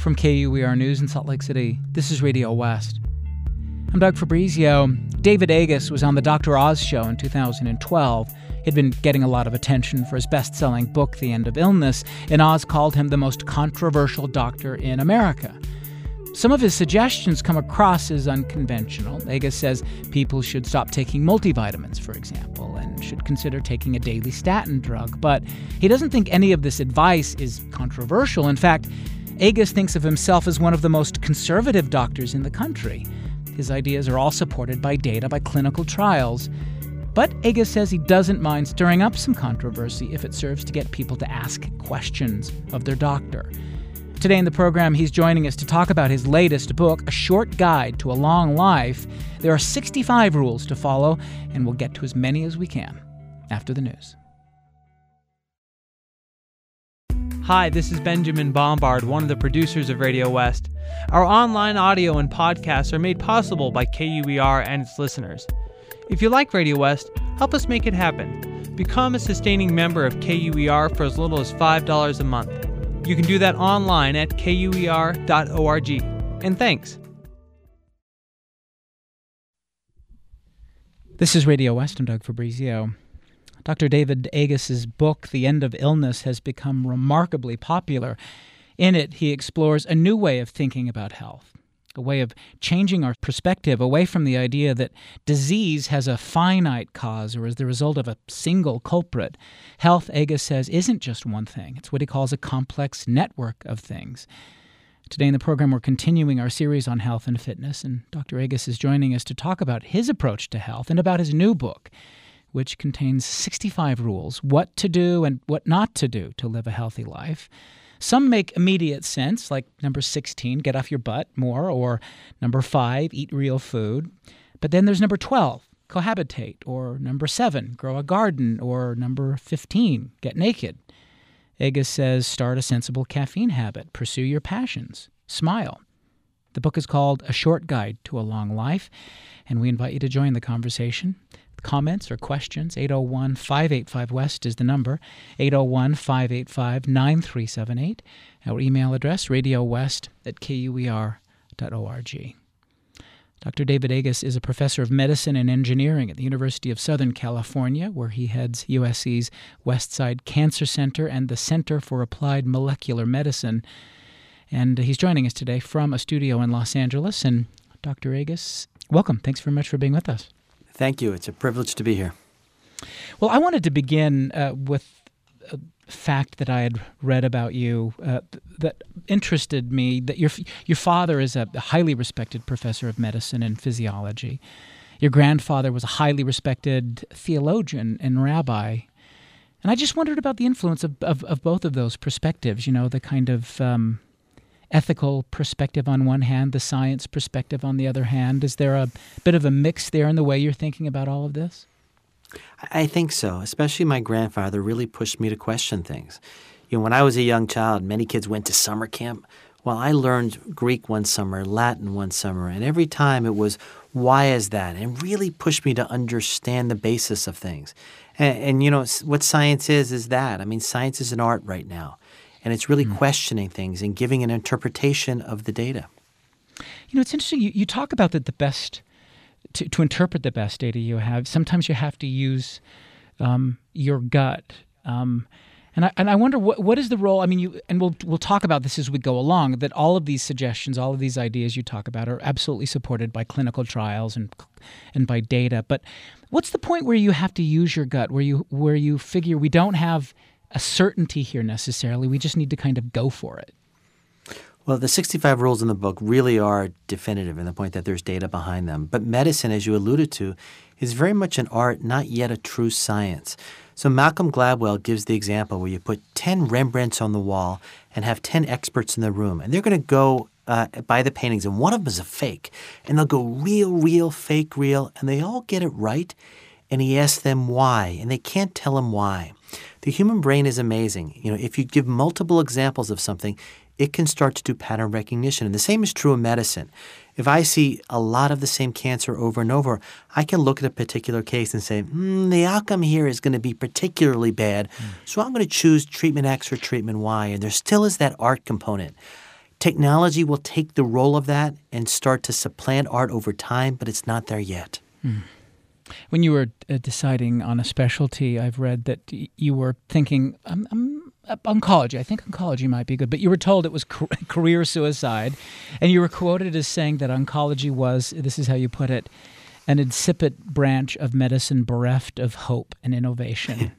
From KUER News in Salt Lake City, this is Radio West. I'm Doug Fabrizio. David Agus was on the Dr. Oz show in 2012. He'd been getting a lot of attention for his best-selling book, The End of Illness, and Oz called him the most controversial doctor in America. Some of his suggestions come across as unconventional. Agus says people should stop taking multivitamins, for example, and should consider taking a daily statin drug. But he doesn't think any of this advice is controversial. In fact, Agus thinks of himself as one of the most conservative doctors in the country. His ideas are all supported by data, by clinical trials. But Agus says he doesn't mind stirring up some controversy if it serves to get people to ask questions of their doctor. Today in the program, he's joining us to talk about his latest book, A Short Guide to a Long Life. There are 65 rules to follow, and we'll get to as many as we can after the news. Hi, this is Benjamin Bombard, one of the producers of Radio West. Our online audio and podcasts are made possible by KUER and its listeners. If you like Radio West, help us make it happen. Become a sustaining member of KUER for as little as $5 a month. You can do that online at kuer.org. And thanks. This is Radio West. I'm Doug Fabrizio. Dr. David Agus' book, The End of Illness, has become remarkably popular. In it, he explores a new way of thinking about health, a way of changing our perspective away from the idea that disease has a finite cause or is the result of a single culprit. Health, Agus says, isn't just one thing. It's what he calls a complex network of things. Today in the program, we're continuing our series on health and fitness, and Dr. Agus is joining us to talk about his approach to health and about his new book, which contains 65 rules, what to do and what not to do to live a healthy life. Some make immediate sense, like number 16, get off your butt more, or number 5, eat real food. But then there's number 12, cohabitate, or number 7, grow a garden, or number 15, get naked. Agus says start a sensible caffeine habit, pursue your passions, smile. The book is called A Short Guide to a Long Life, and we invite you to join the conversation. Comments or questions, 801-585-WEST is the number, 801-585-9378. Our email address, radiowest@kuer.org. Dr. David Agus is a professor of medicine and engineering at the University of Southern California, where he heads USC's Westside Cancer Center and the Center for Applied Molecular Medicine. And he's joining us today from a studio in Los Angeles. And Dr. Agus, welcome. Thanks very much for being with us. Thank you. It's a privilege to be here. Well, I wanted to begin with a fact that I had read about you that interested me, that your father is a highly respected professor of medicine and physiology. Your grandfather was a highly respected theologian and rabbi. And I just wondered about the influence of both of those perspectives, you know, the kind of ethical perspective on one hand, the science perspective on the other hand. Is there a bit of a mix there in the way you're thinking about all of this? I think so. Especially my grandfather really pushed me to question things. You know, when I was a young child, many kids went to summer camp. Well, I learned Greek one summer, Latin one summer, and every time it was, why is that? And really pushed me to understand the basis of things. And you know, what science is that. I mean, science is an art right now. And it's really questioning things and giving an interpretation of the data. You know, it's interesting. You talk about that the best, to interpret the best data you have, sometimes you have to use your gut. And I wonder what is the role. I mean, we'll talk about this as we go along. That all of these suggestions, all of these ideas you talk about, are absolutely supported by clinical trials and by data. But what's the point where you have to use your gut? Where you figure we don't have a certainty here necessarily. We just need to kind of go for it. Well, the 65 rules in the book really are definitive in the point that there's data behind them. But medicine, as you alluded to, is very much an art, not yet a true science. So Malcolm Gladwell gives the example where you put 10 Rembrandts on the wall and have 10 experts in the room. And they're going to go by the paintings, and one of them is a fake. And they'll go real, fake, real, and they all get it right. And he asks them why, and they can't tell him why. The human brain is amazing. You know, if you give multiple examples of something, it can start to do pattern recognition. And the same is true in medicine. If I see a lot of the same cancer over and over, I can look at a particular case and say, the outcome here is going to be particularly bad, so I'm going to choose treatment X or treatment Y. And there still is that art component. Technology will take the role of that and start to supplant art over time, but it's not there yet. When you were deciding on a specialty, I've read that you were thinking oncology. I think oncology might be good, but you were told it was career suicide, and you were quoted as saying that oncology was, this is how you put it, an insipid branch of medicine bereft of hope and innovation.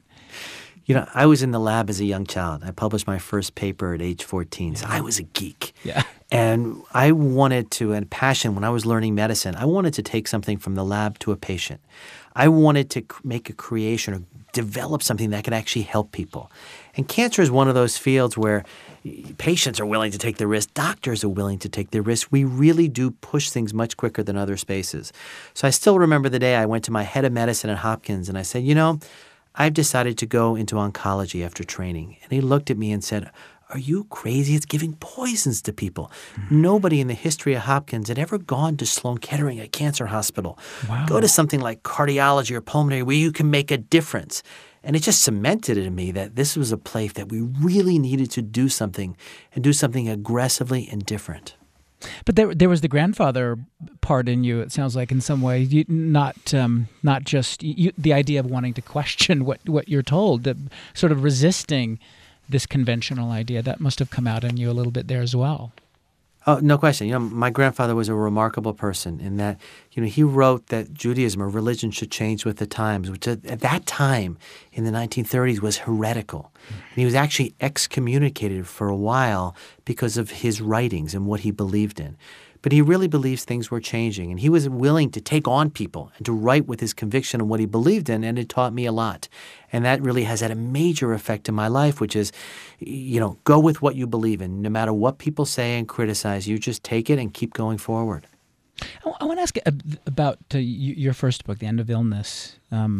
I was in the lab as a young child. I published my first paper at age 14, so I was a geek. Yeah. And I wanted to, and passion, when I was learning medicine, I wanted to take something from the lab to a patient. I wanted to make a creation or develop something that could actually help people. And cancer is one of those fields where patients are willing to take the risk, doctors are willing to take the risk. We really do push things much quicker than other spaces. So I still remember the day I went to my head of medicine at Hopkins and I said, I've decided to go into oncology after training. And he looked at me and said, are you crazy? It's giving poisons to people. Nobody in the history of Hopkins had ever gone to Sloan Kettering, a cancer hospital. Wow. Go to something like cardiology or pulmonary where you can make a difference. And it just cemented it in me that this was a place that we really needed to do something and do something aggressively and different. But there was the grandfather part in you, it sounds like, in some way, not just the idea of wanting to question what you're told, sort of resisting this conventional idea. That must have come out in you a little bit there as well. Oh, no question. My grandfather was a remarkable person in that, he wrote that Judaism or religion should change with the times, which at that time in the 1930s was heretical. And he was actually excommunicated for a while because of his writings and what he believed in. But he really believes things were changing, and he was willing to take on people and to write with his conviction and what he believed in, and it taught me a lot. And that really has had a major effect in my life, which is, go with what you believe in. No matter what people say and criticize, you just take it and keep going forward. I want to ask about your first book, The End of Illness,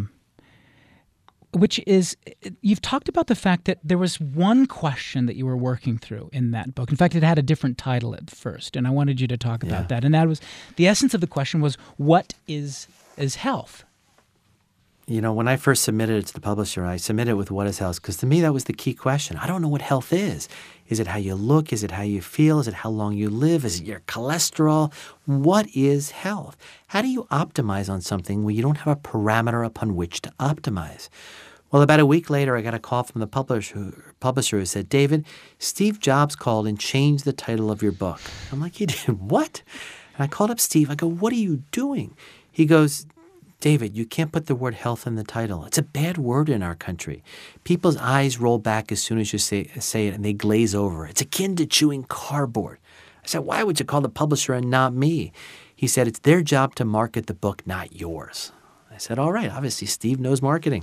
which is, you've talked about the fact that there was one question that you were working through in that book. In fact, it had a different title at first, and I wanted you to talk about that. And that was, the essence of the question was, what is health? When I first submitted it to the publisher, I submitted it with what is health, because to me that was the key question. I don't know what health is. Is it how you look? Is it how you feel? Is it how long you live? Is it your cholesterol? What is health? How do you optimize on something when you don't have a parameter upon which to optimize? Well, about a week later, I got a call from the publisher who said, David, Steve Jobs called and changed the title of your book. I'm like, he did what? And I called up Steve. I go, what are you doing? He goes, David, you can't put the word health in the title. It's a bad word in our country. People's eyes roll back as soon as you say it, and they glaze over. It's akin to chewing cardboard. I said, why would you call the publisher and not me? He said, it's their job to market the book, not yours. I said, all right, obviously Steve knows marketing.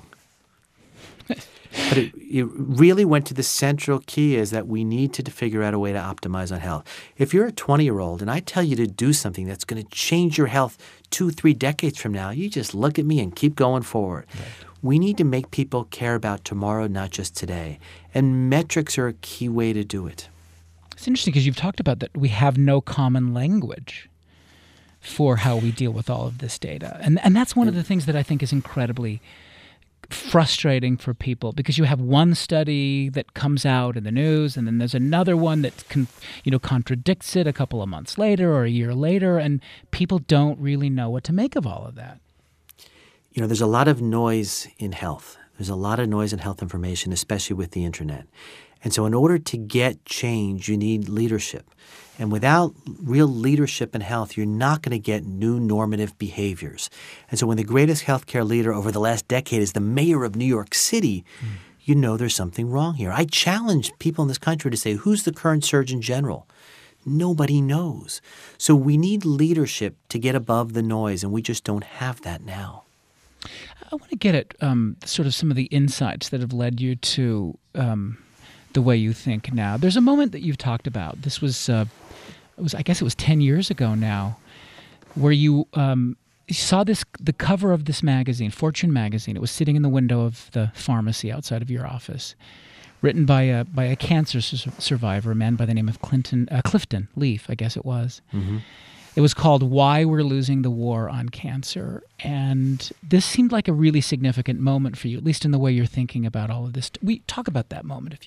But it really went to the central key is that we need to figure out a way to optimize on health. If you're a 20-year-old and I tell you to do something that's going to change your health 2-3 decades from now, you just look at me and keep going forward. Right. We need to make people care about tomorrow, not just today. And metrics are a key way to do it. It's interesting because you've talked about that we have no common language for how we deal with all of this data. And that's one of the things that I think is incredibly frustrating for people, because you have one study that comes out in the news and then there's another one that contradicts it a couple of months later or a year later, and people don't really know what to make of all of that. There's a lot of noise in health. There's a lot of noise in health information, especially with the internet. And so in order to get change, you need leadership. And without real leadership in health, you're not going to get new normative behaviors. And so when the greatest healthcare leader over the last decade is the mayor of New York City, you know there's something wrong here. I challenge people in this country to say, who's the current Surgeon General? Nobody knows. So we need leadership to get above the noise, and we just don't have that now. I want to get at sort of some of the insights that have led you to the way you think now. There's a moment that you've talked about. This was, I guess it was 10 years ago now, where you saw the cover of this magazine, Fortune magazine. It was sitting in the window of the pharmacy outside of your office, written by a cancer survivor, a man by the name of Clifton Leaf, I guess it was. Mm-hmm. It was called Why We're Losing the War on Cancer. And this seemed like a really significant moment for you, at least in the way you're thinking about all of this. We talk about that moment, if you would.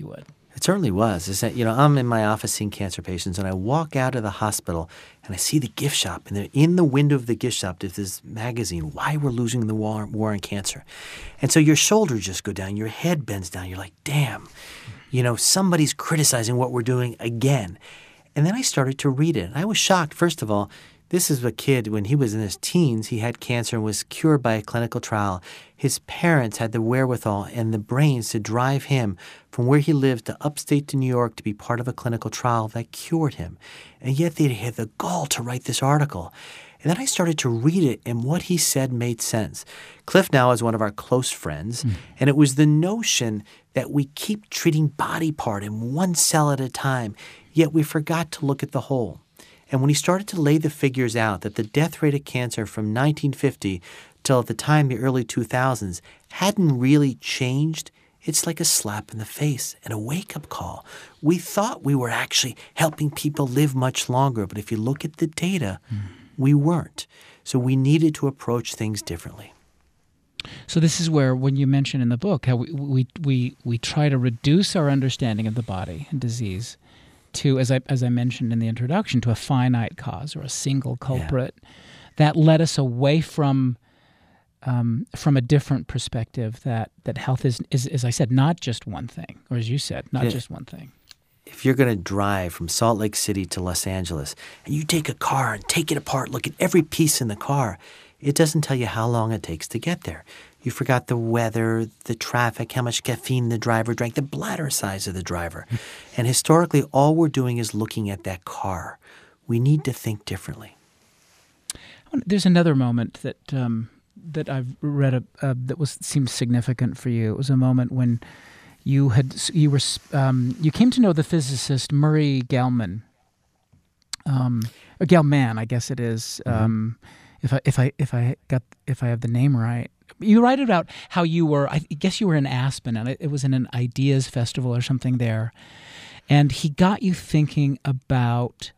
It certainly was. Is that, I'm in my office seeing cancer patients, and I walk out of the hospital, and I see the gift shop, and in the window of the gift shop, there's this magazine, Why We're Losing the War on Cancer. And so your shoulders just go down, your head bends down. You're like, damn, somebody's criticizing what we're doing again. And then I started to read it, and I was shocked. First of all, this is a kid, when he was in his teens, he had cancer and was cured by a clinical trial. His parents had the wherewithal and the brains to drive him from where he lived to upstate to New York to be part of a clinical trial that cured him. And yet they had the gall to write this article. And then I started to read it, and what he said made sense. Cliff now is one of our close friends, and it was the notion that we keep treating body part in one cell at a time, yet we forgot to look at the whole. And when he started to lay the figures out that the death rate of cancer from 1950 till at the time the early 2000s hadn't really changed, it's like a slap in the face and a wake-up call. We thought we were actually helping people live much longer, but if you look at the data, we weren't. So we needed to approach things differently. So this is where, when you mention in the book how we try to reduce our understanding of the body and disease to, as I mentioned in the introduction, to a finite cause or a single culprit, that led us away from a different perspective that health is, as I said, not just one thing, or as you said, not just one thing. If you're going to drive from Salt Lake City to Los Angeles and you take a car and take it apart, look at every piece in the car, it doesn't tell you how long it takes to get there. You forgot the weather, the traffic, how much caffeine the driver drank, the bladder size of the driver. And historically, all we're doing is looking at that car. We need to think differently. There's another moment that I've read that seemed significant for you. It was a moment when you came to know the physicist Murray Gell-Mann, or Gell-Mann, I guess it is. If I have the name right. You write about how you were, I guess you were in Aspen, and it was in an ideas festival or something there, and he got you thinking about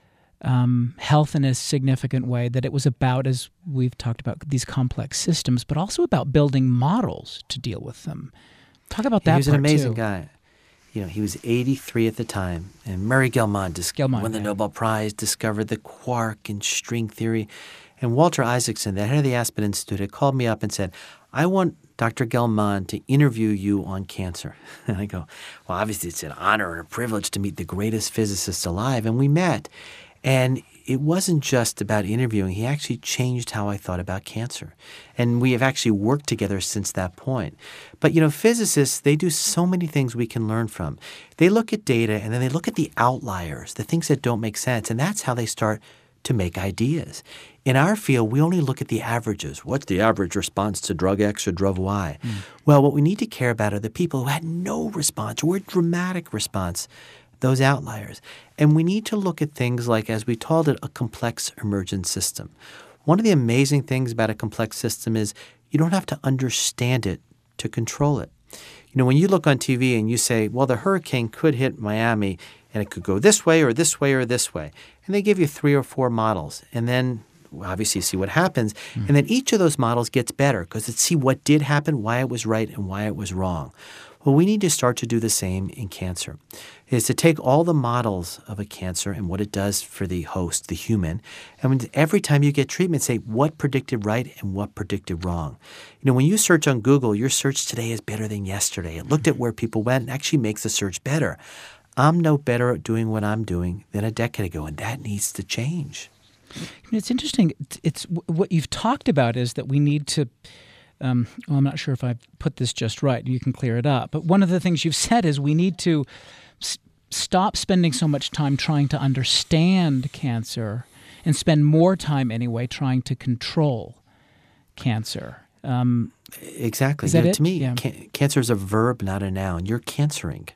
health in a significant way, that it was about, as we've talked about, these complex systems, but also about building models to deal with them. Talk about that part, too. He was an amazing guy. He was 83 at the time, and Murray Gell-Mann won the Nobel Prize, discovered the quark and string theory. And Walter Isaacson, the head of the Aspen Institute, had called me up and said, I want Dr. Gell-Mann to interview you on cancer. And I go, well, obviously it's an honor and a privilege to meet the greatest physicist alive. And we met. And it wasn't just about interviewing. He actually changed how I thought about cancer. And we have actually worked together since that point. But, physicists, they do so many things we can learn from. They look at data, and then they look at the outliers, the things that don't make sense. And that's how they start to make ideas. In our field, we only look at the averages. What's the average response to drug X or drug Y? Well, what we need to care about are the people who had no response or a dramatic response, those outliers. And we need to look at things like, as we called it, a complex emergent system. One of the amazing things about a complex system is you don't have to understand it to control it. When you look on TV and you say, well, the hurricane could hit Miami and it could go this way or this way or this way, and they give you 3 or 4 models, and then obviously see what happens, and then each of those models gets better because it see what did happen, why it was right, and why it was wrong. Well, we need to start to do the same in cancer, is to take all the models of a cancer and what it does for the host, the human, and every time you get treatment, say what predicted right and what predicted wrong. When you search on Google, your search today is better than yesterday. It looked at where people went and actually makes the search better. I'm no better at doing what I'm doing than a decade ago, and that needs to change. It's interesting. It's what you've talked about is that we need to I'm not sure if I've put this just right. You can clear it up. But one of the things you've said is we need to stop spending so much time trying to understand cancer and spend more time anyway trying to control cancer. Exactly. Is that it? To me, cancer is a verb, not a noun. You're cancering.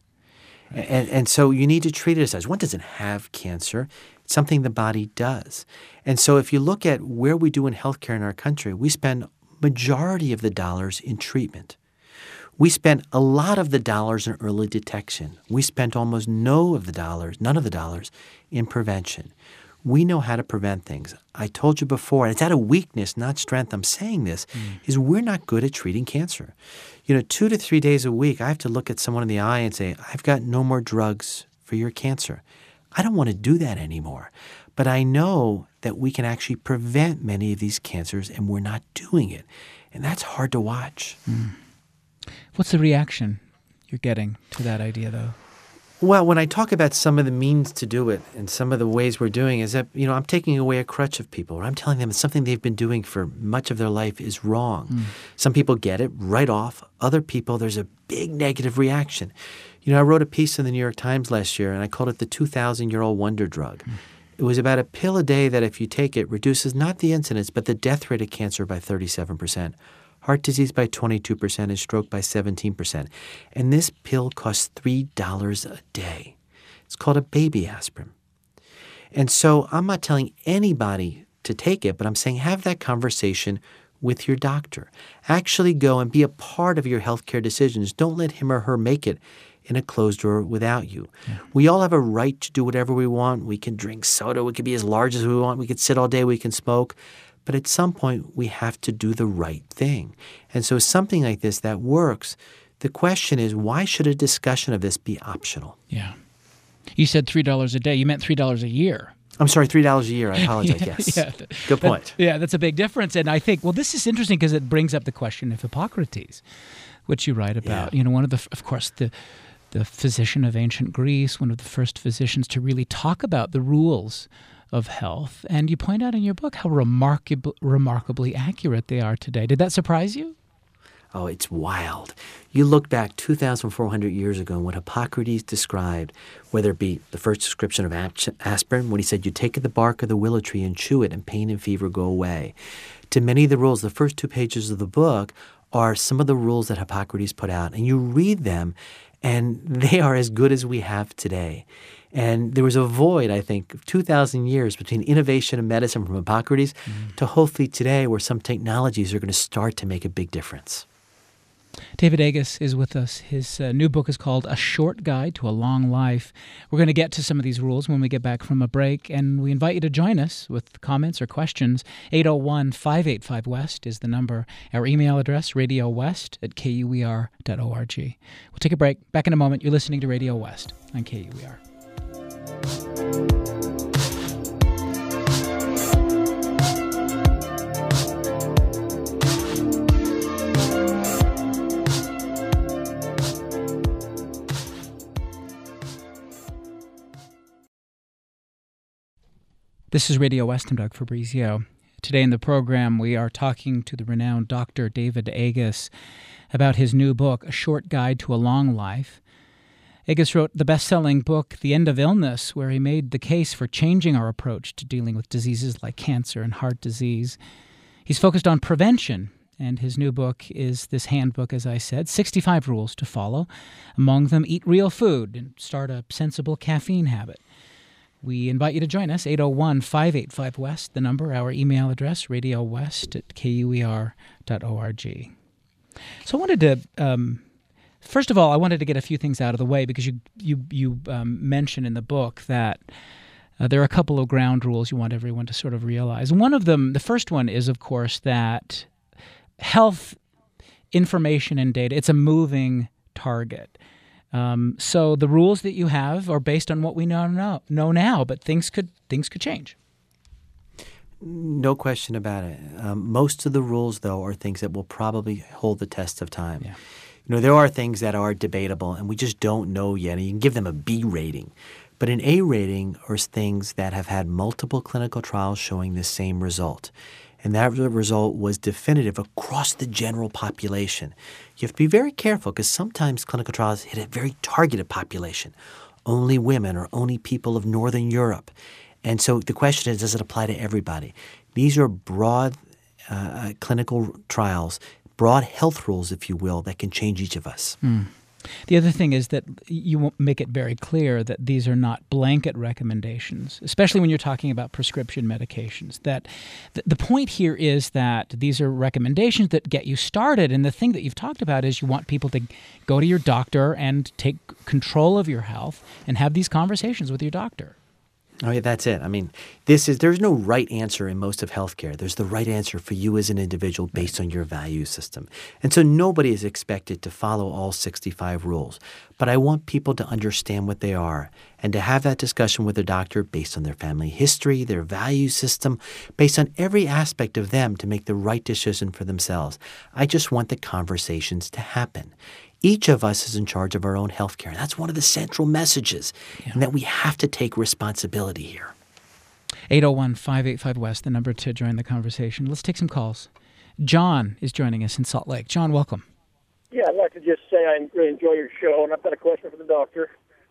And so you need to treat it as one doesn't have cancer. It's something the body does. And so if you look at where we do in healthcare in our country, we spend majority of the dollars in treatment. We spent a lot of the dollars in early detection. We spent almost none of the dollars in prevention. We know how to prevent things. I told you before, and it's out of weakness, not strength, I'm saying this, is we're not good at treating cancer. 2 to 3 days a week, I have to look at someone in the eye and say, I've got no more drugs for your cancer. I don't want to do that anymore. But I know that we can actually prevent many of these cancers, and we're not doing it. And that's hard to watch. What's the reaction you're getting to that idea, though? Well, when I talk about some of the means to do it and some of the ways we're doing is that, I'm taking away a crutch of people. Or I'm telling them something they've been doing for much of their life is wrong. Some people get it right off. Other people, there's a big negative reaction. I wrote a piece in the New York Times last year, and I called it the 2,000-year-old wonder drug. It was about a pill a day that if you take it, reduces not the incidence, but the death rate of cancer by 37%. Heart disease by 22%, and stroke by 17%. And this pill costs $3 a day. It's called a baby aspirin. And so I'm not telling anybody to take it, but I'm saying have that conversation with your doctor. Actually go and be a part of your healthcare decisions. Don't let him or her make it in a closed door without you. Yeah. We all have a right to do whatever we want. We can drink soda. We can be as large as we want. We can sit all day. We can smoke. But at some point, we have to do the right thing. And so something like this that works, the question is, why should a discussion of this be optional? Yeah. You said $3 a day. You meant $3 a year. I'm sorry, $3 a year. I apologize. Yes. Yeah. Good point. That's a big difference. And I think, this is interesting because it brings up the question of Hippocrates, which you write about. Yeah. One of the physician of ancient Greece, one of the first physicians to really talk about the rules of health. And you point out in your book how remarkably accurate they are today. Did that surprise you? Oh, it's wild. You look back 2,400 years ago and what Hippocrates described, whether it be the first description of aspirin, when he said you take the bark of the willow tree and chew it and pain and fever go away, to many of the rules, the first 2 pages of the book are some of the rules that Hippocrates put out. And you read them, and they are as good as we have today. And there was a void, I think, of 2,000 years between innovation in medicine from Hippocrates to hopefully today where some technologies are going to start to make a big difference. David Agus is with us. His new book is called A Short Guide to a Long Life. We're going to get to some of these rules when we get back from a break, and we invite you to join us with comments or questions. 801-585-WEST is the number. Our email address, radiowest@kuer.org. We'll take a break. Back in a moment. You're listening to Radio West on KUER. This is Radio West. I'm Doug Fabrizio. Today in the program, we are talking to the renowned Dr. David Agus about his new book, A Short Guide to a Long Life. Agus wrote the best-selling book, The End of Illness, where he made the case for changing our approach to dealing with diseases like cancer and heart disease. He's focused on prevention, and his new book is this handbook, as I said, 65 rules to follow. Among them, eat real food and start a sensible caffeine habit. We invite you to join us, 801-585-WEST, the number, our email address, radiowest@kuer.org. So I wanted to, first of all, I wanted to get a few things out of the way because you mention in the book that there are a couple of ground rules you want everyone to sort of realize. One of them, the first one is, of course, that health information and data, it's a moving target. So the rules that you have are based on what we know now, but things could change. No question about it. Most of the rules, though, are things that will probably hold the test of time. Yeah. There are things that are debatable, and we just don't know yet. And you can give them a B rating. But an A rating are things that have had multiple clinical trials showing the same result. And that result was definitive across the general population. You have to be very careful because sometimes clinical trials hit a very targeted population, only women or only people of Northern Europe. And so the question is, does it apply to everybody? These are broad clinical trials, broad health rules, if you will, that can change each of us. The other thing is that you won't make it very clear that these are not blanket recommendations, especially when you're talking about prescription medications. That the point here is that these are recommendations that get you started, and the thing that you've talked about is you want people to go to your doctor and take control of your health and have these conversations with your doctor. Oh, yeah, that's it. I mean, there's no right answer in most of healthcare. There's the right answer for you as an individual based on your value system. And so nobody is expected to follow all 65 rules. But I want people to understand what they are and to have that discussion with their doctor based on their family history, their value system, based on every aspect of them to make the right decision for themselves. I just want the conversations to happen. Each of us is in charge of our own health care. That's one of the central messages, and that we have to take responsibility here. 801-585-WEST, the number to join the conversation. Let's take some calls. John is joining us in Salt Lake. John, welcome. Yeah, I'd like to just say I really enjoy your show, and I've got a question for the doctor.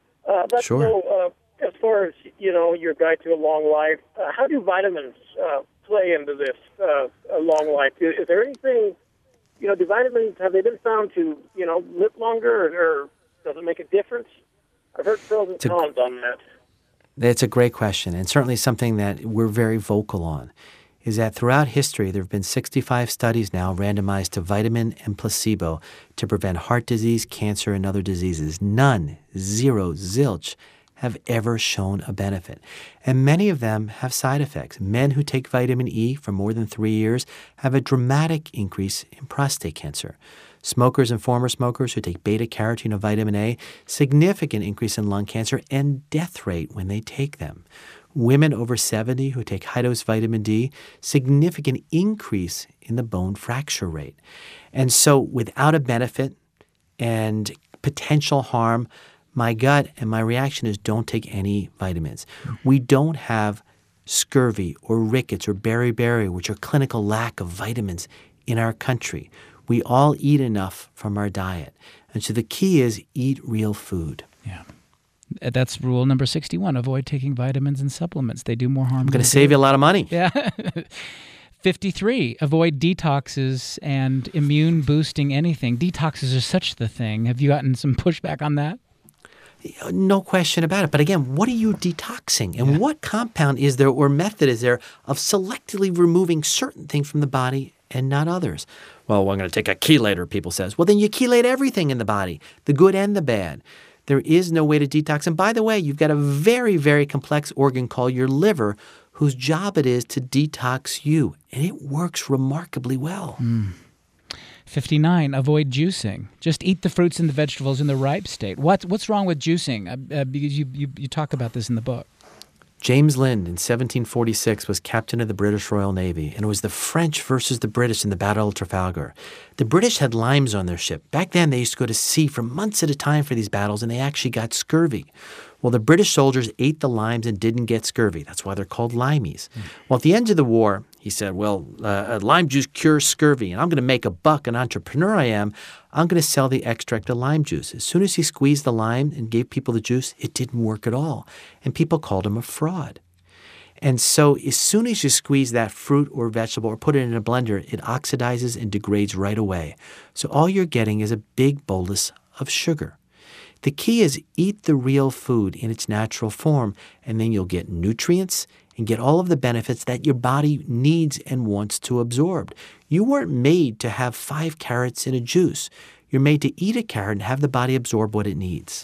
Sure. So, as far as, your guide to a long life, how do vitamins play into this a long life? Is there anything... do vitamins, have they been found to, live longer, or does it make a difference? I've heard pros and cons on that. It's a great question, and certainly something that we're very vocal on, is that throughout history there have been 65 studies now randomized to vitamin and placebo to prevent heart disease, cancer, and other diseases. None, zero, zilch, have ever shown a benefit. And many of them have side effects. Men who take vitamin E for more than 3 years have a dramatic increase in prostate cancer. Smokers and former smokers who take beta-carotene or vitamin A, significant increase in lung cancer and death rate when they take them. Women over 70 who take high-dose vitamin D, significant increase in the bone fracture rate. And so without a benefit and potential harm, my gut and my reaction is don't take any vitamins. We don't have scurvy or rickets or beriberi, which are clinical lack of vitamins in our country. We all eat enough from our diet. And so the key is eat real food. Yeah. That's rule number 61. Avoid taking vitamins and supplements. They do more harm. I'm going to save you a lot of money. Yeah. 53. Avoid detoxes and immune boosting anything. Detoxes are such the thing. Have you gotten some pushback on that? No question about it. But again, what are you detoxing? And what compound is there or method is there of selectively removing certain things from the body and not others? Well, I'm going to take a chelator, people says. Well, then you chelate everything in the body, the good and the bad. There is no way to detox. And by the way, you've got a very, very complex organ called your liver whose job it is to detox you. And it works remarkably well. 59. Avoid juicing. Just eat the fruits and the vegetables in the ripe state. What's wrong with juicing? Because you talk about this in the book. James Lind in 1746 was captain of the British Royal Navy, and it was the French versus the British in the Battle of Trafalgar. The British had limes on their ship. Back then, they used to go to sea for months at a time for these battles, and they actually got scurvy. Well, the British soldiers ate the limes and didn't get scurvy. That's why they're called limeys. Well, at the end of the war, he said, lime juice cures scurvy, and I'm going to make a buck, an entrepreneur I am. I'm going to sell the extract of lime juice. As soon as he squeezed the lime and gave people the juice, it didn't work at all. And people called him a fraud. And so as soon as you squeeze that fruit or vegetable or put it in a blender, it oxidizes and degrades right away. So all you're getting is a big bolus of sugar. The key is eat the real food in its natural form, and then you'll get nutrients and get all of the benefits that your body needs and wants to absorb. You weren't made to have 5 carrots in a juice. You're made to eat a carrot and have the body absorb what it needs.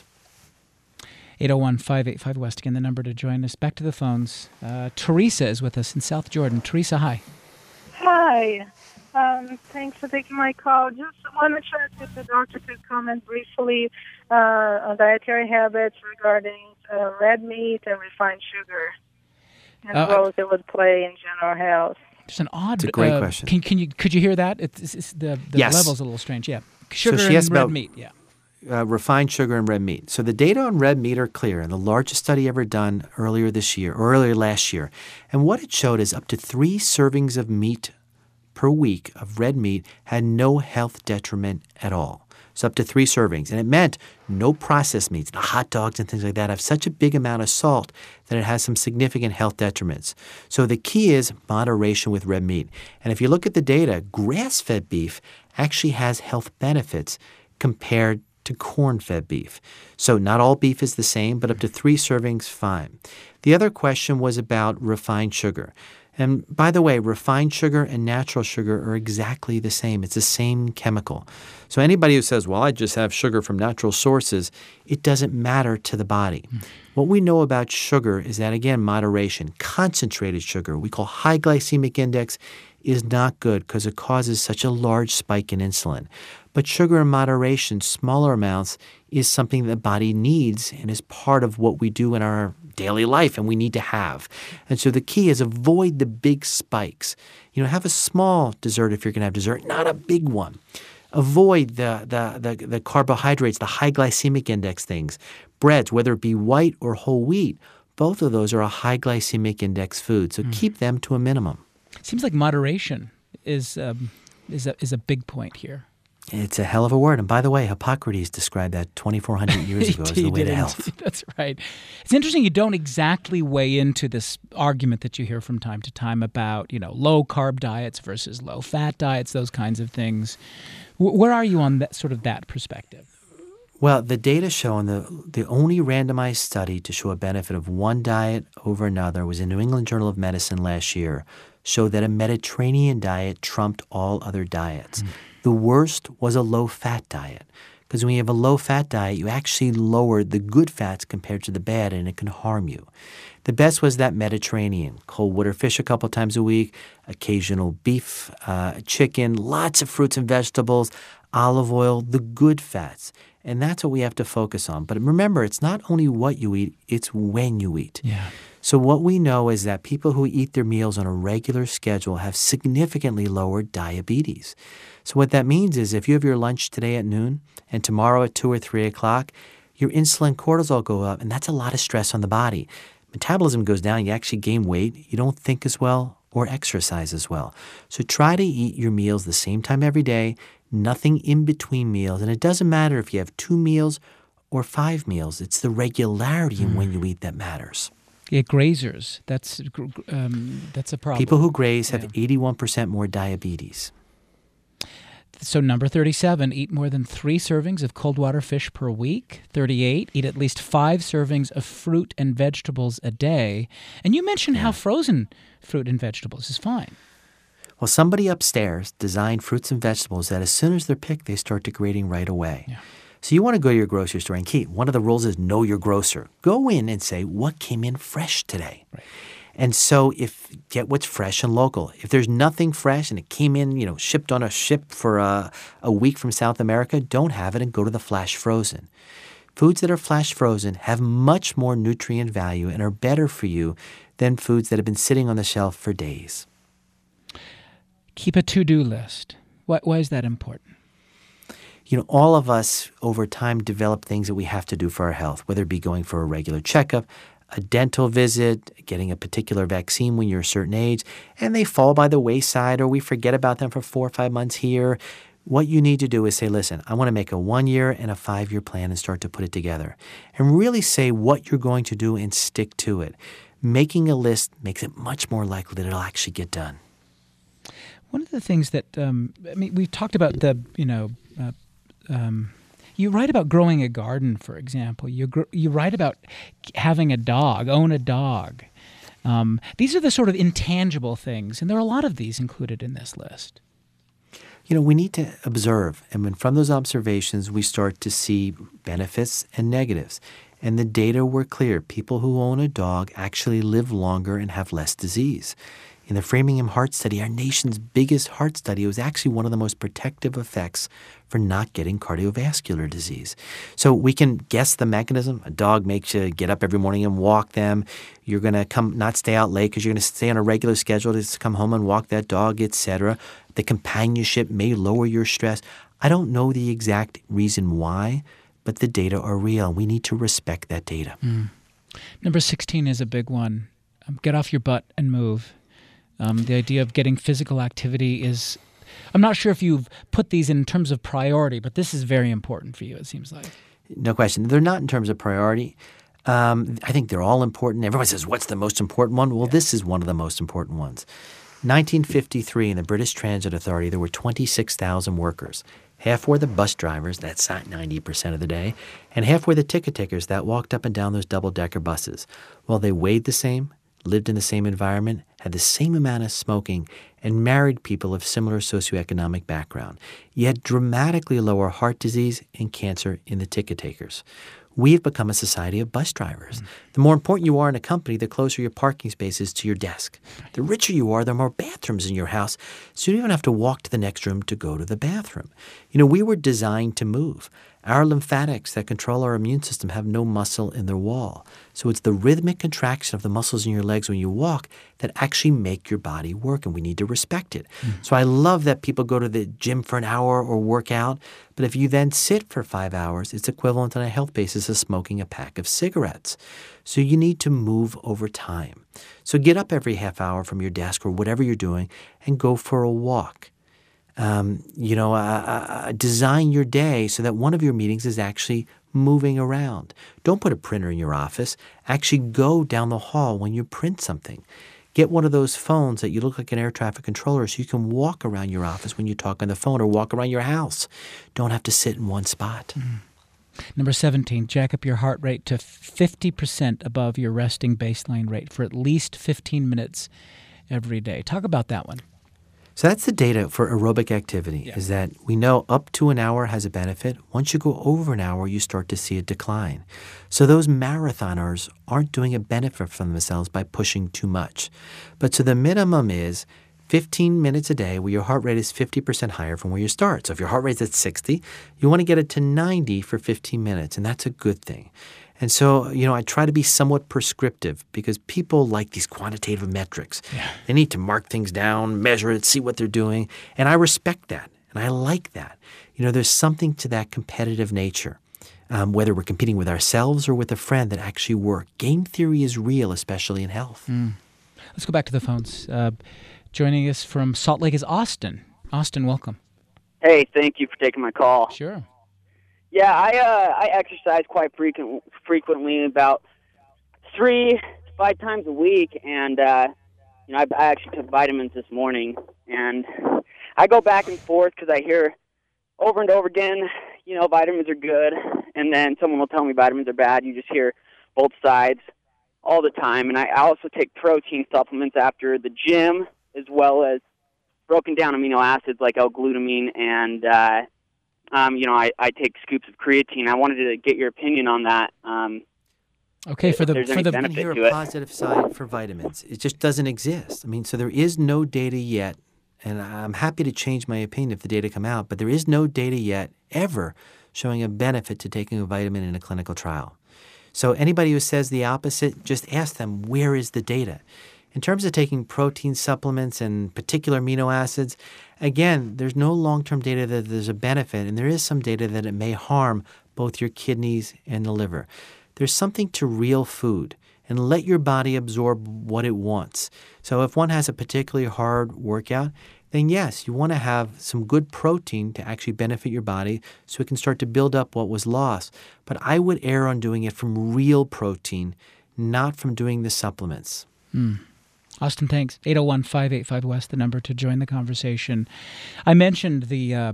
801-585-WEST, again, the number to join us. Back to the phones. Teresa is with us in South Jordan. Teresa, hi. Hi. Thanks for taking my call. Just wanted to check if the doctor could comment briefly on dietary habits regarding red meat and refined sugar, and the roles it would play in general health. It's an odd. It's a great question. Could you hear that? It's the yes. level's a little strange. Yeah, sugar so she and red meat. Yeah. Refined sugar and red meat. So the data on red meat are clear, and the largest study ever done earlier last year. And what it showed is up to 3 servings of meat per week of red meat had no health detriment at all. So up to 3 servings. And it meant no processed meats. The hot dogs and things like that have such a big amount of salt that it has some significant health detriments. So the key is moderation with red meat. And if you look at the data, grass-fed beef actually has health benefits compared to corn-fed beef. So not all beef is the same, but up to 3 servings, fine. The other question was about refined sugar. And by the way, refined sugar and natural sugar are exactly the same. It's the same chemical. So anybody who says, well, I just have sugar from natural sources, it doesn't matter to the body. What we know about sugar is that, again, moderation, concentrated sugar, we call high glycemic index, is not good because it causes such a large spike in insulin. But sugar in moderation, smaller amounts, is something the body needs and is part of what we do in our daily life and we need to have. And so the key is avoid the big spikes. Have a small dessert if you're going to have dessert, not a big one. Avoid the carbohydrates, the high glycemic index things. Breads, whether it be white or whole wheat, both of those are a high glycemic index food. So keep them to a minimum. Seems like moderation is a big point here. It's a hell of a word. And by the way, Hippocrates described that 2,400 years ago as the way to health. That's right. It's interesting you don't exactly weigh into this argument that you hear from time to time about, low-carb diets versus low-fat diets, those kinds of things. Where are you on that that perspective? Well, the data show, and the only randomized study to show a benefit of one diet over another was in New England Journal of Medicine last year, showed that a Mediterranean diet trumped all other diets. The worst was a low-fat diet, because when you have a low-fat diet, you actually lower the good fats compared to the bad, and it can harm you. The best was that Mediterranean, cold water fish a couple times a week, occasional beef, chicken, lots of fruits and vegetables, olive oil, the good fats. And that's what we have to focus on. But remember, it's not only what you eat, it's when you eat. Yeah. So what we know is that people who eat their meals on a regular schedule have significantly lower diabetes. So what that means is if you have your lunch today at noon and tomorrow at 2 or 3 o'clock, your insulin cortisol go up, and that's a lot of stress on the body. Metabolism goes down, you actually gain weight, you don't think as well or exercise as well. So try to eat your meals the same time every day, nothing in between meals. And it doesn't matter if you have 2 meals or 5 meals. It's the regularity in when you eat that matters. Yeah, grazers, that's a problem. People who graze have 81% more diabetes. So number 37, eat more than 3 servings of cold water fish per week. 38, eat at least 5 servings of fruit and vegetables a day. And you mentioned how frozen fruit and vegetables is fine. Well, somebody upstairs designed fruits and vegetables that as soon as they're picked, they start degrading right away. Yeah. So you want to go to your grocery store, and Keith, one of the rules is know your grocer. Go in and say, what came in fresh today? Right. And so get what's fresh and local. If there's nothing fresh and it came in, shipped on a ship for a week from South America, don't have it and go to the flash frozen. Foods that are flash frozen have much more nutrient value and are better for you than foods that have been sitting on the shelf for days. Keep a to-do list. Why is that important? All of us over time develop things that we have to do for our health, whether it be going for a regular checkup, a dental visit, getting a particular vaccine when you're a certain age, and they fall by the wayside or we forget about them for 4 or 5 months here. What you need to do is say, listen, I want to make a 1-year and a 5-year plan and start to put it together. And really say what you're going to do and stick to it. Making a list makes it much more likely that it'll actually get done. One of the things that, we've talked about you write about growing a garden, for example. You write about having a dog, own a dog. These are the sort of intangible things, and there are a lot of these included in this list. We need to observe, and from those observations, we start to see benefits and negatives. And the data were clear. People who own a dog actually live longer and have less disease. In the Framingham Heart Study, our nation's biggest heart study, it was actually one of the most protective effects for not getting cardiovascular disease. So we can guess the mechanism. A dog makes you get up every morning and walk them. You're going to not stay out late because you're going to stay on a regular schedule to come home and walk that dog, etc. The companionship may lower your stress. I don't know the exact reason why, but the data are real. We need to respect that data. Number 16 is a big one. Get off your butt and move. The idea of getting physical activity is, I'm not sure if you've put these in terms of priority, but this is very important for you, it seems like. No question. They're not in terms of priority. I think they're all important. Everyone says, what's the most important one? Well, this is one of the most important ones. 1953, in the British Transit Authority, there were 26,000 workers. Half were the bus drivers, that sat 90% of the day, and half were the ticket takers that walked up and down those double-decker buses. Well, they weighed the same, lived in the same environment, had the same amount of smoking, and married people of similar socioeconomic background, yet dramatically lower heart disease and cancer in the ticket takers. We've become a society of bus drivers. The more important you are in a company, the closer your parking space is to your desk. The richer you are, the more bathrooms in your house, so you don't even have to walk to the next room to go to the bathroom. We were designed to move. Our lymphatics that control our immune system have no muscle in their wall. So it's the rhythmic contraction of the muscles in your legs when you walk that actually make your body work, and we need to respect it. So I love that people go to the gym for an hour or work out, but if you then sit for 5 hours, it's equivalent on a health basis of smoking a pack of cigarettes. So you need to move over time. So get up every half hour from your desk or whatever you're doing and go for a walk. Design your day so that one of your meetings is actually moving around. Don't put a printer in your office. Actually go down the hall when you print something. Get one of those phones that you look like an air traffic controller so you can walk around your office when you talk on the phone, or walk around your house. Don't have to sit in one spot. Number 17, jack up your heart rate to 50% above your resting baseline rate for at least 15 minutes every day. Talk about that one. So that's the data for aerobic activity, is that we know up to an hour has a benefit. Once you go over an hour, you start to see a decline. So those marathoners aren't doing a benefit for themselves by pushing too much. But so the minimum is 15 minutes a day where your heart rate is 50% higher from where you start. So if your heart rate's at 60, you want to get it to 90 for 15 minutes, and that's a good thing. And so, I try to be somewhat prescriptive because people like these quantitative metrics. They need to mark things down, measure it, see what they're doing. And I respect that, and I like that. There's something to that competitive nature, whether we're competing with ourselves or with a friend, that actually work. Game theory is real, especially in health. Let's go back to the phones. Joining us from Salt Lake is Austin. Austin, welcome. Hey, thank you for taking my call. Sure. Yeah, I exercise quite frequently, about 3 to 5 times a week, and I actually took vitamins this morning, and I go back and forth because I hear over and over again, vitamins are good, and then someone will tell me vitamins are bad. You just hear both sides all the time, and I also take protein supplements after the gym, as well as broken down amino acids like L-glutamine, and I take scoops of creatine. I wanted to get your opinion on that. Okay, for the benefit to it. Positive side for vitamins. It just doesn't exist. So there is no data yet, and I'm happy to change my opinion if the data come out, but there is no data yet ever showing a benefit to taking a vitamin in a clinical trial. So anybody who says the opposite, just ask them, where is the data? In terms of taking protein supplements and particular amino acids, again, there's no long-term data that there's a benefit, and there is some data that it may harm both your kidneys and the liver. There's something to real food, and let your body absorb what it wants. So if one has a particularly hard workout, then yes, you want to have some good protein to actually benefit your body so it can start to build up what was lost. But I would err on doing it from real protein, not from doing the supplements. Austin, thanks. 801-585-WEST, the number to join the conversation. I mentioned the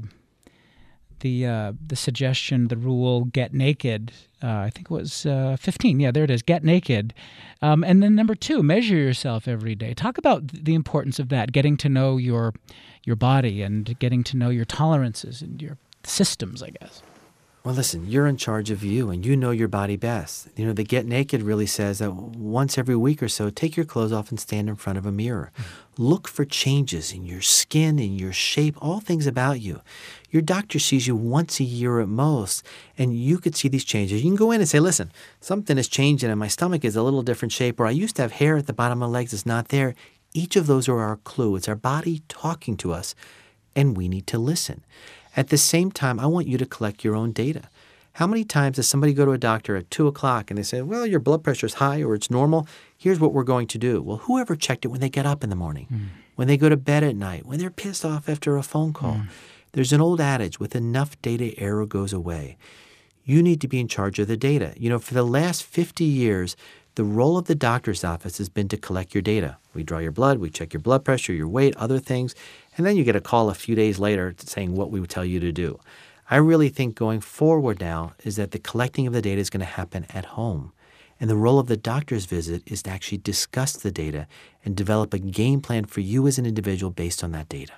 suggestion, the rule, get naked. I think it was 15. Yeah, there it is. Get naked. And then number 2, measure yourself every day. Talk about the importance of that, getting to know your body and getting to know your tolerances and your systems, I guess. Well, listen, you're in charge of you, and you know your body best. The Get Naked really says that once every week or so, take your clothes off and stand in front of a mirror. Look for changes in your skin, in your shape, all things about you. Your doctor sees you once a year at most, and you could see these changes. You can go in and say, listen, something is changing, and my stomach is a little different shape, or I used to have hair at the bottom of my legs, it's not there. Each of those are our clue. It's our body talking to us, and we need to listen. At the same time, I want you to collect your own data. How many times does somebody go to a doctor at 2 o'clock and they say, well, your blood pressure is high or it's normal? Here's what we're going to do. Well, whoever checked it when they get up in the morning, when they go to bed at night, when they're pissed off after a phone call? There's an old adage, with enough data, error goes away. You need to be in charge of the data. For the last 50 years, the role of the doctor's office has been to collect your data. We draw your blood, we check your blood pressure, your weight, other things, and then you get a call a few days later saying what we would tell you to do. I really think going forward now is that the collecting of the data is going to happen at home. And the role of the doctor's visit is to actually discuss the data and develop a game plan for you as an individual based on that data.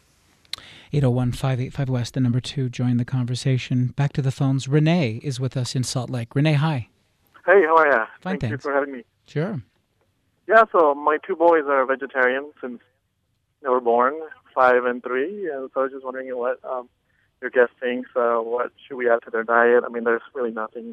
801-585-WEST, the number 2. Join the conversation. Back to the phones. Renee is with us in Salt Lake. Renee, hi. Hey, how are you? Fine, Thank you for having me. Sure. Yeah, so my 2 boys are vegetarian since they were born, 5 and 3. And so I was just wondering what your guest thinks. What should we add to their diet? I mean, there's really nothing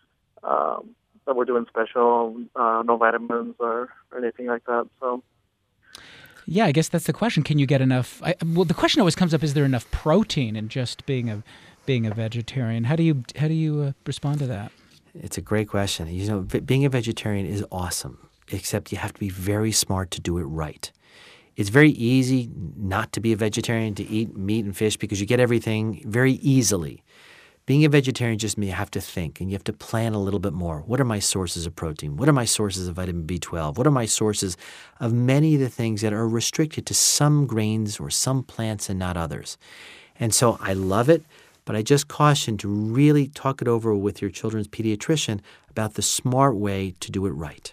that we're doing special, no vitamins or anything like that. So. Yeah, I guess that's the question. Can you get enough? Well, the question always comes up: is there enough protein in just being a vegetarian? How do you respond to that? It's a great question. You know, being a vegetarian is awesome, except you have to be very smart to do it right. It's very easy not to be a vegetarian, to eat meat and fish because you get everything very easily. Being a vegetarian just means you have to think and you have to plan a little bit more. What are my sources of protein? What are my sources of vitamin B12? What are my sources of many of the things that are restricted to some grains or some plants and not others? And so I love it, but I just caution to really talk it over with your children's pediatrician about the smart way to do it right.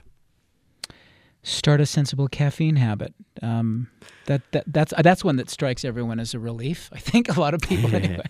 Start a sensible caffeine habit. That's one that strikes everyone as a relief. I think a lot of people anyway.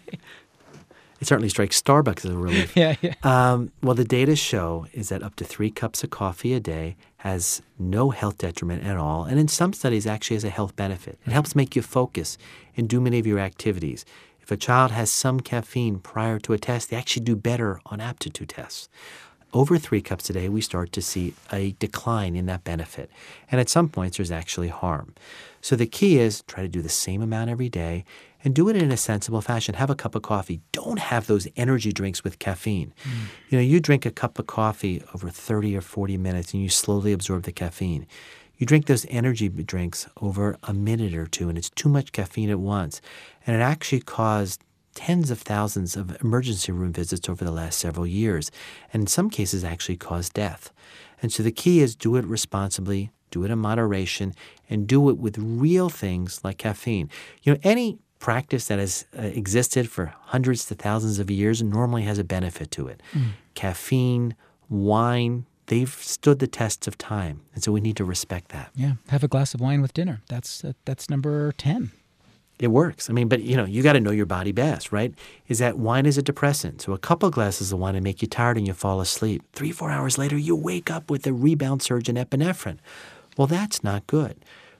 It certainly strikes Starbucks as a relief. Yeah. Well, the data show is that up to 3 cups of coffee a day has no health detriment at all, and in some studies actually has a health benefit. It helps make you focus and do many of your activities. If a child has some caffeine prior to a test, they actually do better on aptitude tests. Over 3 cups a day, we start to see a decline in that benefit. And at some points, there's actually harm. So the key is try to do the same amount every day and do it in a sensible fashion. Have a cup of coffee. Don't have those energy drinks with caffeine. You know, you drink a cup of coffee over 30 or 40 minutes and you slowly absorb the caffeine. You drink those energy drinks over a minute or 2 and it's too much caffeine at once. And it actually caused tens of thousands of emergency room visits over the last several years, and in some cases actually caused death. And so the key is do it responsibly, do it in moderation, and do it with real things like caffeine. You know, any practice that has existed for hundreds to thousands of years normally has a benefit to it. Caffeine, wine, they've stood the tests of time, and so we need to respect that. Yeah, have a glass of wine with dinner. That's number 10. It works. I mean, but, you know, you got to know your body best, right? Is that wine is a depressant. So a couple of glasses of wine will make you tired and you fall asleep. 3-4 hours later, you wake up with a rebound surge in epinephrine. Well, that's not good.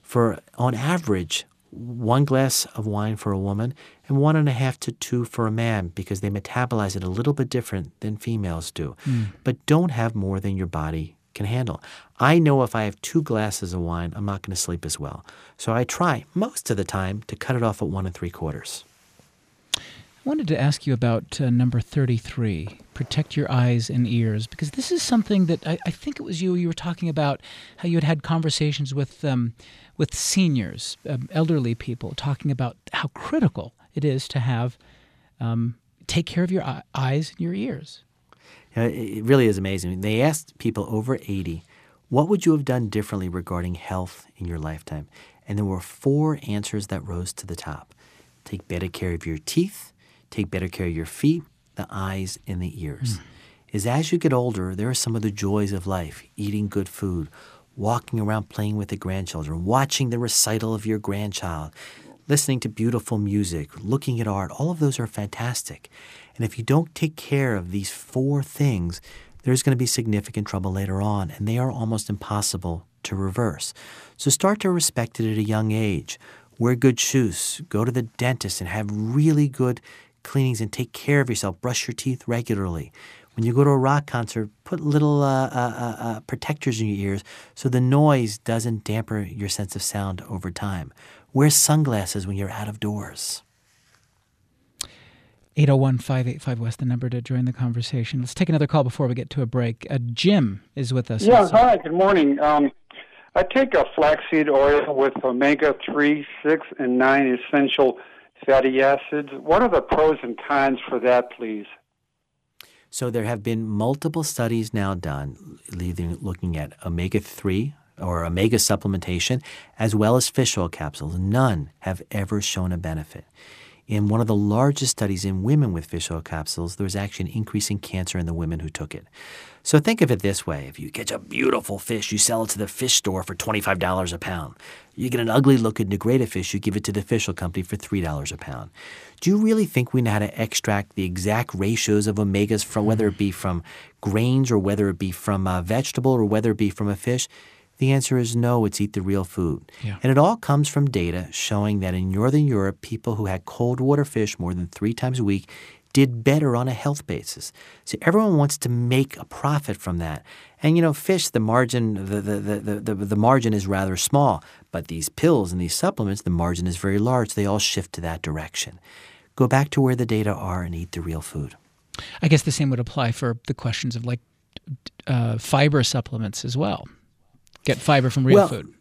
On average, 1 glass of wine for a woman and 1.5 to 2 for a man because they metabolize it a little bit different than females do. But don't have more than your body can handle. I know if I have 2 glasses of wine, I'm not going to sleep as well. So I try most of the time to cut it off at 1 3/4. I wanted to ask you about number 33, protect your eyes and ears, because this is something that I think it was you were talking about how you had conversations with seniors, elderly people, talking about how critical it is to have take care of your eyes and your ears. It really is amazing. They asked people over 80, what would you have done differently regarding health in your lifetime? And there were 4 answers that rose to the top. Take better care of your teeth, take better care of your feet, the eyes, and the ears. As you get older, there are some of the joys of life, eating good food, walking around playing with the grandchildren, watching the recital of your grandchild, listening to beautiful music, looking at art. All of those are fantastic. And if you don't take care of these 4 things, there's going to be significant trouble later on, and they are almost impossible to reverse. So start to respect it at a young age. Wear good shoes. Go to the dentist and have really good cleanings and take care of yourself. Brush your teeth regularly. When you go to a rock concert, put little protectors in your ears so the noise doesn't dampen your sense of sound over time. Wear sunglasses when you're out of doors. 801-585-WEST, the number to join the conversation. Let's take another call before we get to a break. Jim is with us. Yeah, hi, good morning. I take a flaxseed oil with omega-3, 6, and 9 essential fatty acids. What are the pros and cons for that, please? So there have been multiple studies now done looking at omega-3 or omega supplementation as well as fish oil capsules. None have ever shown a benefit. in one of the largest studies in women with fish oil capsules, there was actually an increase in cancer in the women who took it. So think of it this way. If you catch a beautiful fish, you sell it to the fish store for $25 a pound. You get an ugly-looking degraded fish, you give it to the fish oil company for $3 a pound. Do you really think we know how to extract the exact ratios of omegas, from whether it be from grains or whether it be from a vegetable or whether it be from a fish? The answer is no, it's eat the real food. Yeah. And it all comes from data showing that in Northern Europe, people who had cold water fish more than 3 times a week did better on a health basis. So everyone wants to make a profit from that. And, fish, the margin the margin is rather small. But these pills and these supplements, the margin is very large. They all shift to that direction. Go back to where the data are and eat the real food. I guess the same would apply for the questions of fiber supplements as well. Get fiber from real food.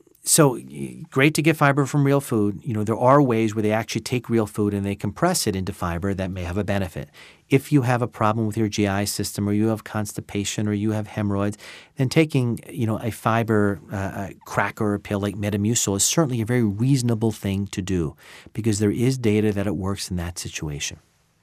So great to get fiber from real food. There are ways where they actually take real food and they compress it into fiber that may have a benefit. If you have a problem with your GI system, or you have constipation, or you have hemorrhoids, then taking a fiber cracker or pill like Metamucil is certainly a very reasonable thing to do, because there is data that it works in that situation.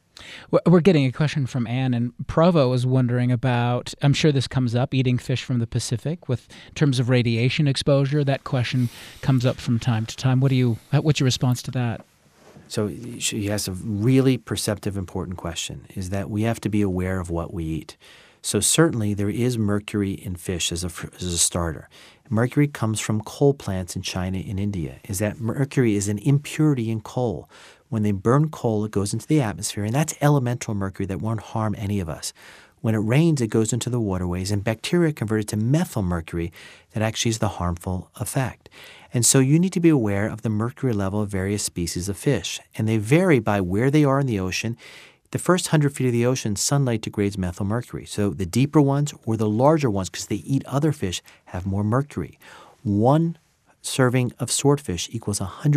We're getting a question from Anne, and Provo was wondering about, I'm sure this comes up, eating fish from the Pacific in terms of radiation exposure. That question comes up from time to time. What's your response to that? So she has a really perceptive, important question, is that we have to be aware of what we eat. So certainly there is mercury in fish as a starter. Mercury comes from coal plants in China and India. Mercury is an impurity in coal. When they burn coal, it goes into the atmosphere, and that's elemental mercury that won't harm any of us. When it rains, it goes into the waterways, and bacteria convert it to methyl mercury that actually is the harmful effect. And so you need to be aware of the mercury level of various species of fish, and they vary by where they are in the ocean. The first 100 feet of the ocean, sunlight degrades methyl mercury. So the deeper ones or the larger ones, because they eat other fish, have more mercury. 1 serving of swordfish equals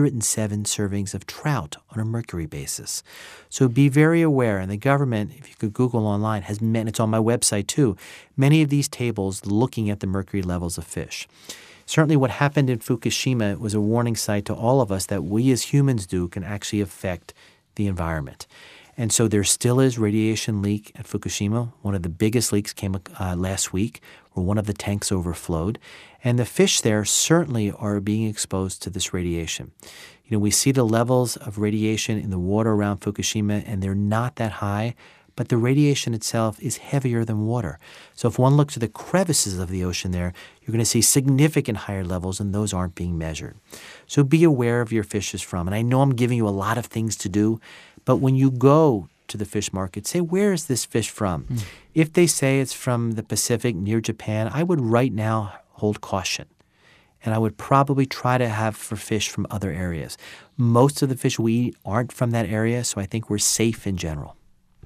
107 servings of trout on a mercury basis. So be very aware. And the government, if you could Google online, it's on my website too, many of these tables looking at the mercury levels of fish. Certainly what happened in Fukushima was a warning sight to all of us that we as humans can actually affect the environment. And so there still is radiation leak at Fukushima. One of the biggest leaks came last week, where one of the tanks overflowed. And the fish there certainly are being exposed to this radiation. We see the levels of radiation in the water around Fukushima, and they're not that high, but the radiation itself is heavier than water. So if one looks at the crevices of the ocean there, you're going to see significant higher levels, and those aren't being measured. So be aware of your fishes from. And I know I'm giving you a lot of things to do, but when you go to the fish market, say, where is this fish from? If they say it's from the Pacific near Japan, I would right now hold caution. And I would probably try to have for fish from other areas. Most of the fish we eat aren't from that area, so I think we're safe in general.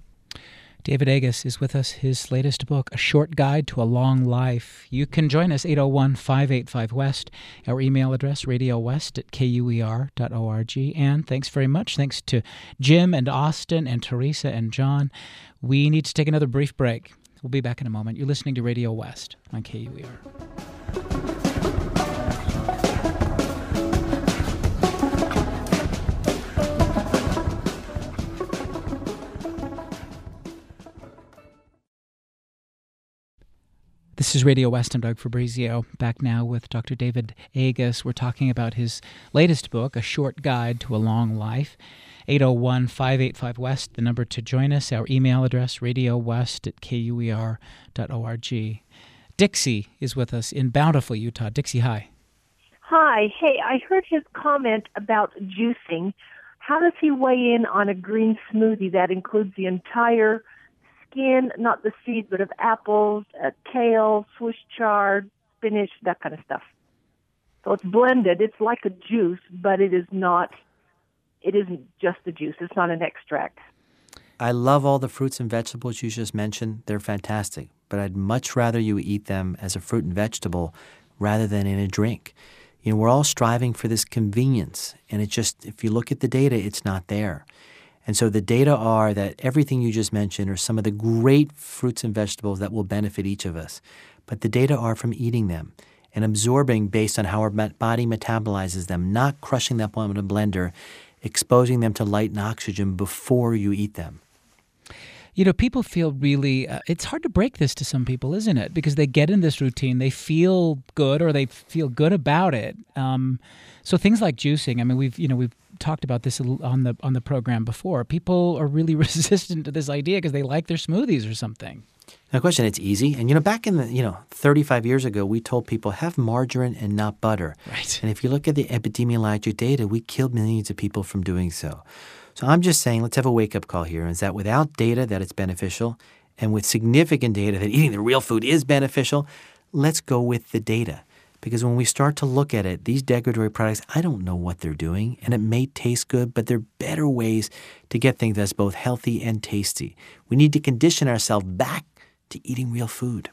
David Agus is with us. His latest book, A Short Guide to a Long Life. You can join us, 801-585-WEST. Our email address, radiowest@kuer.org. And thanks very much. Thanks to Jim and Austin and Teresa and John. We need to take another brief break. We'll be back in a moment. You're listening to Radio West on KUER. This is Radio West. I'm Doug Fabrizio, back now with Dr. David Agus. We're talking about his latest book, A Short Guide to a Long Life. 801-585-WEST, the number to join us. Our email address, radiowest@kuer.org. Dixie is with us in Bountiful, Utah. Dixie, hi. Hi. Hey, I heard his comment about juicing. How does he weigh in on a green smoothie that includes the entire skin, not the seed, but of apples, kale, Swiss chard, spinach, that kind of stuff? So it's blended. It's like a juice, but it isn't just a juice. It's not an extract. I love all the fruits and vegetables you just mentioned. They're fantastic. But I'd much rather you eat them as a fruit and vegetable rather than in a drink. We're all striving for this convenience. And if you look at the data, it's not there. And so the data are that everything you just mentioned are some of the great fruits and vegetables that will benefit each of us. But the data are from eating them and absorbing based on how our body metabolizes them, not crushing them up in a blender. exposing them to light and oxygen before you eat them. You know, people feel really, it's hard to break this to some people, isn't it? Because they get in this routine, they feel good or they feel good about it. So things like juicing, I mean, we've talked about this on the program before. People are really resistant to this idea because they like their smoothies or something. No question, it's easy. And, back in the, 35 years ago, we told people have margarine and not butter. Right. And if you look at the epidemiologic data, we killed millions of people from doing so. So I'm just saying, let's have a wake-up call here, is that without data that it's beneficial and with significant data that eating the real food is beneficial, let's go with the data. Because when we start to look at it, these degradatory products, I don't know what they're doing, and it may taste good, but there are better ways to get things that's both healthy and tasty. We need to condition ourselves back to eating real food.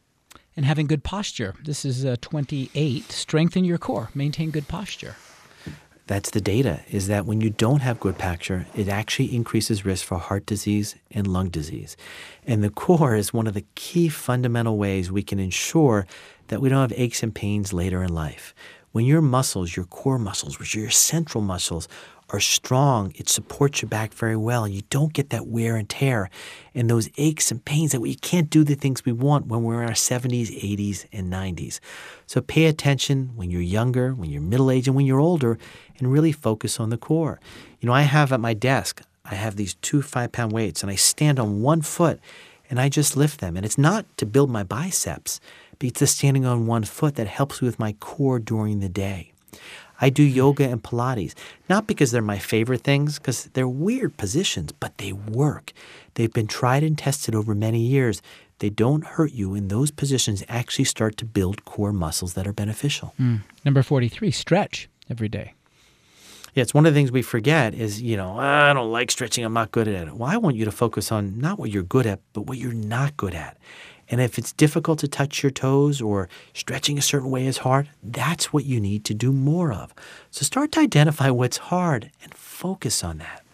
And having good posture. This is 28. Strengthen your core. Maintain good posture. That's the data, is that when you don't have good posture, it actually increases risk for heart disease and lung disease. And the core is one of the key fundamental ways we can ensure that we don't have aches and pains later in life. When your muscles, your core muscles, which are your central muscles, are strong, it supports your back very well. You don't get that wear and tear and those aches and pains that we can't do the things we want when we're in our 70s, 80s, and 90s. So pay attention when you're younger, when you're middle-aged, and when you're older, and really focus on the core. I have at my desk, I have these 2 5-pound weights, and I stand on one foot, and I just lift them. And it's not to build my biceps, but it's just standing on one foot that helps me with my core during the day. I do yoga and Pilates, not because they're my favorite things, because they're weird positions, but they work. They've been tried and tested over many years. They don't hurt you, and those positions actually start to build core muscles that are beneficial. Number 43, stretch every day. Yeah, it's one of the things we forget is, I don't like stretching, I'm not good at it. Well, I want you to focus on not what you're good at, but what you're not good at. And if it's difficult to touch your toes or stretching a certain way is hard, that's what you need to do more of. So start to identify what's hard and focus on that.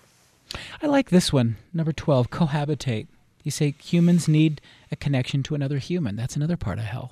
I like this one, number 12, cohabitate. You say humans need a connection to another human. That's another part of health.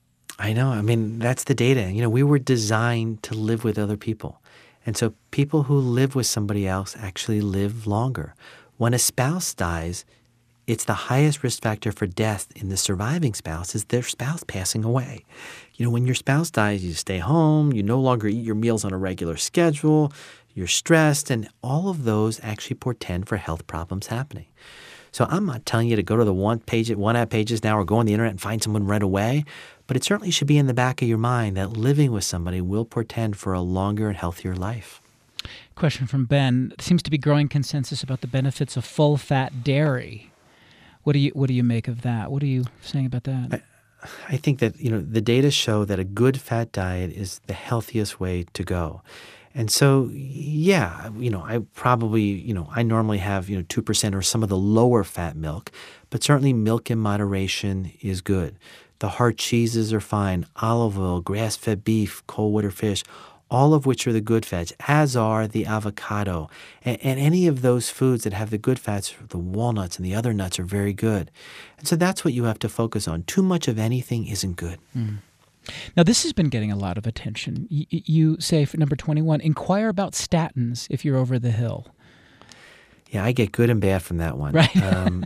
I know. I mean, that's the data. We were designed to live with other people. And so people who live with somebody else actually live longer. When a spouse dies, it's the highest risk factor for death in the surviving spouse is their spouse passing away. When your spouse dies, you stay home, you no longer eat your meals on a regular schedule, you're stressed, and all of those actually portend for health problems happening. So I'm not telling you to go to the one app pages now or go on the internet and find someone right away, but it certainly should be in the back of your mind that living with somebody will portend for a longer and healthier life. Question from Ben. There seems to be growing consensus about the benefits of full-fat dairy. What do you make of that? What are you saying about that? I think that the data show that a good fat diet is the healthiest way to go. And so, yeah, I probably, I normally have, 2% or some of the lower fat milk, but certainly milk in moderation is good. The hard cheeses are fine, olive oil, grass-fed beef, cold water fish, all of which are the good fats, as are the avocado. And any of those foods that have the good fats, the walnuts and the other nuts are very good. And so that's what you have to focus on. Too much of anything isn't good. Now, this has been getting a lot of attention. You say, for number 21, inquire about statins if you're over the hill. Yeah, I get good and bad from that one. Right.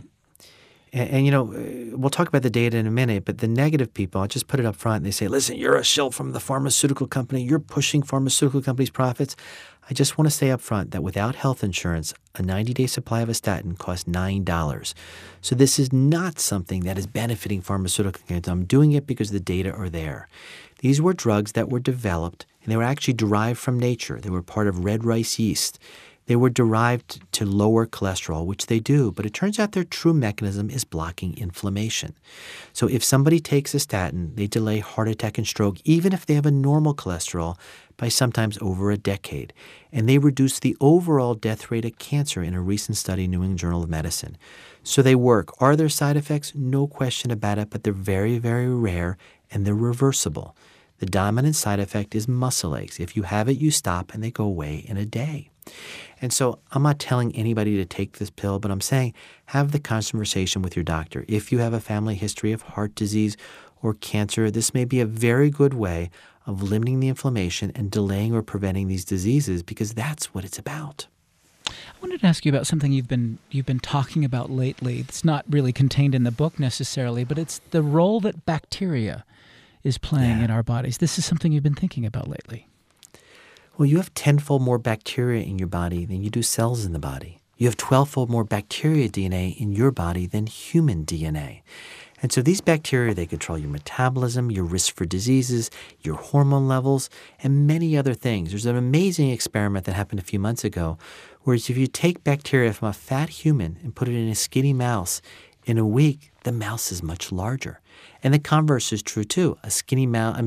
And we'll talk about the data in a minute, but the negative people, I'll just put it up front. They say, listen, you're a shill from the pharmaceutical company. You're pushing pharmaceutical companies' profits. I just want to say up front that without health insurance, a 90-day supply of a statin costs $9. So this is not something that is benefiting pharmaceutical companies. I'm doing it because the data are there. These were drugs that were developed, and they were actually derived from nature. They were part of red rice yeast. They were derived to lower cholesterol, which they do, but it turns out their true mechanism is blocking inflammation. So if somebody takes a statin, they delay heart attack and stroke, even if they have a normal cholesterol, by sometimes over a decade. And they reduce the overall death rate of cancer in a recent study in New England Journal of Medicine. So they work. Are there side effects? No question about it, but they're very, very rare, and they're reversible. The dominant side effect is muscle aches. If you have it, you stop, and they go away in a day. And so I'm not telling anybody to take this pill, but I'm saying have the conversation with your doctor. If you have a family history of heart disease or cancer, this may be a very good way of limiting the inflammation and delaying or preventing these diseases, because that's what it's about. I wanted to ask you about something you've been talking about lately. It's not really contained in the book necessarily, but it's the role that bacteria is playing in our bodies. This is something you've been thinking about lately. Well, you have 10-fold more bacteria in your body than you do cells in the body. You have 12-fold more bacteria DNA in your body than human DNA. And so these bacteria, they control your metabolism, your risk for diseases, your hormone levels, and many other things. There's an amazing experiment that happened a few months ago, where if you take bacteria from a fat human and put it in a skinny mouse, in a week, the mouse is much larger. And the converse is true too. A skinny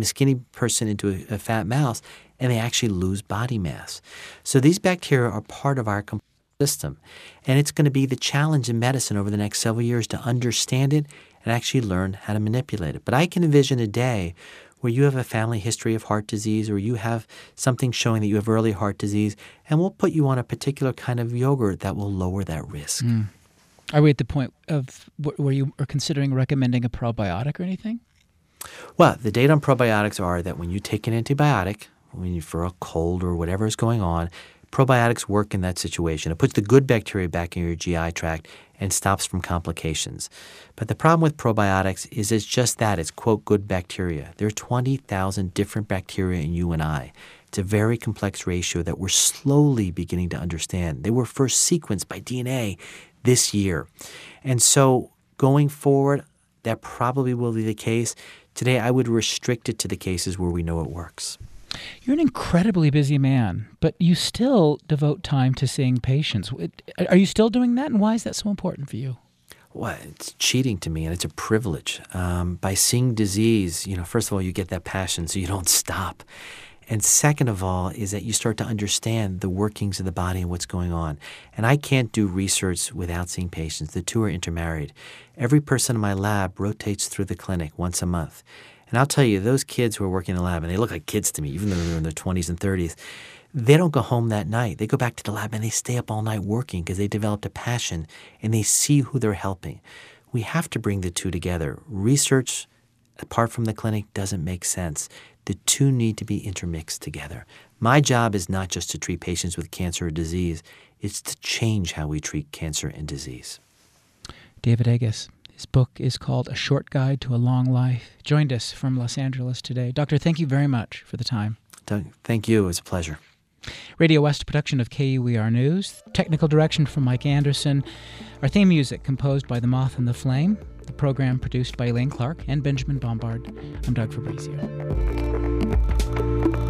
person into a fat mouse, and they actually lose body mass. So these bacteria are part of our system. And it's going to be the challenge in medicine over the next several years to understand it and actually learn how to manipulate it. But I can envision a day where you have a family history of heart disease, or you have something showing that you have early heart disease, and we'll put you on a particular kind of yogurt that will lower that risk. Are we at the point of where you are considering recommending a probiotic or anything? Well, the data on probiotics are that when you take an antibiotic, for a cold or whatever is going on, probiotics work in that situation. It puts the good bacteria back in your GI tract and stops from complications. But the problem with probiotics is it's just that. It's, quote, good bacteria. There are 20,000 different bacteria in you and I. It's a very complex ratio that we're slowly beginning to understand. They were first sequenced by DNA this year. And so going forward, that probably will be the case. Today, I would restrict it to the cases where we know it works. You're an incredibly busy man, but you still devote time to seeing patients. Are you still doing that, and why is that so important for you? Well, it's cheating to me, and it's a privilege. By seeing disease, first of all, you get that passion, so you don't stop. And second of all is that you start to understand the workings of the body and what's going on. And I can't do research without seeing patients. The two are intermarried. Every person in my lab rotates through the clinic once a month. And I'll tell you, those kids who are working in the lab, and they look like kids to me, even though they're in their 20s and 30s, they don't go home that night. They go back to the lab and they stay up all night working because they developed a passion and they see who they're helping. We have to bring the two together. Research, apart from the clinic, doesn't make sense. The two need to be intermixed together. My job is not just to treat patients with cancer or disease. It's to change how we treat cancer and disease. David Agus. His book is called A Short Guide to a Long Life. Joined us from Los Angeles today. Doctor, thank you very much for the time. Thank you. It was a pleasure. Radio West production of KUER News. Technical direction from Mike Anderson. Our theme music composed by The Moth and the Flame. The program produced by Elaine Clark and Benjamin Bombard. I'm Doug Fabrizio.